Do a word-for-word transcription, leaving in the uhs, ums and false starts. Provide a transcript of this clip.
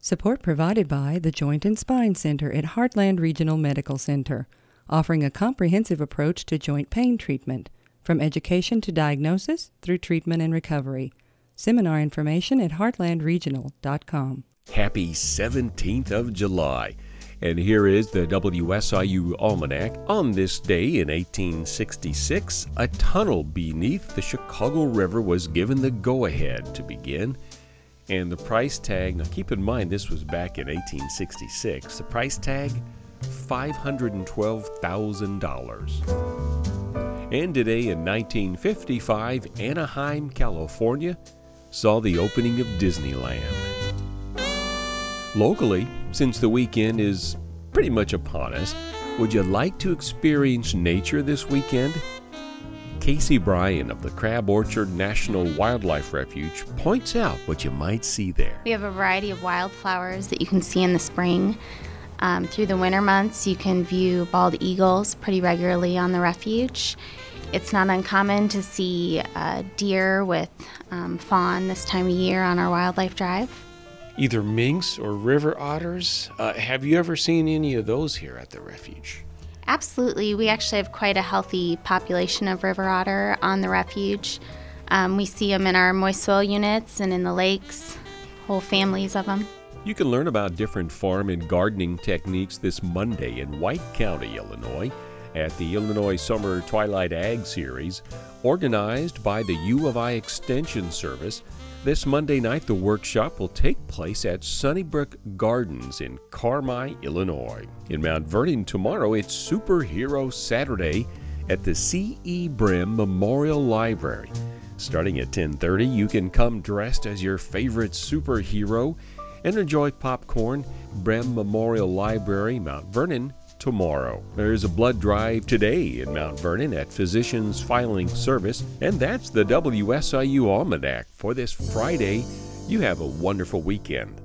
Support provided by the Joint and Spine Center at Heartland Regional Medical Center, offering a comprehensive approach to joint pain treatment, from education to diagnosis through treatment and recovery. Seminar information at heartland regional dot com. Happy seventeenth of July. And here is the W S I U Almanac. On this day in eighteen sixty-six, a tunnel beneath the Chicago River was given the go-ahead to begin. And the price tag, now keep in mind this was back in eighteen sixty-six, the price tag, five hundred twelve thousand dollars. And today in nineteen fifty-five, Anaheim, California, saw the opening of Disneyland. Locally, since the weekend is pretty much upon us, would you like to experience nature this weekend? Casey Bryan of the Crab Orchard National Wildlife Refuge points out what you might see there. We have a variety of wildflowers that you can see in the spring. Um, through the winter months, you can view bald eagles pretty regularly on the refuge. It's not uncommon to see uh, deer with um, fawn this time of year on our wildlife drive. Either minks or river otters. Uh, have you ever seen any of those here at the refuge? Absolutely. We actually have quite a healthy population of river otter on the refuge. Um, we see them in our moist soil units and in the lakes, whole families of them. You can learn about different farm and gardening techniques this Monday in White County, Illinois, at the Illinois Summer Twilight Ag Series, organized by the U of I Extension Service. This Monday night, the workshop will take place at Sunnybrook Gardens in Carmi, Illinois. In Mount Vernon tomorrow, it's Superhero Saturday at the C E. Brim Memorial Library. Starting at ten thirty, you can come dressed as your favorite superhero and enjoy popcorn. Brim Memorial Library, Mount Vernon, tomorrow. There's a blood drive today in Mount Vernon at Physicians Filing Service, and that's the W S I U Almanac for this Friday. You have a wonderful weekend.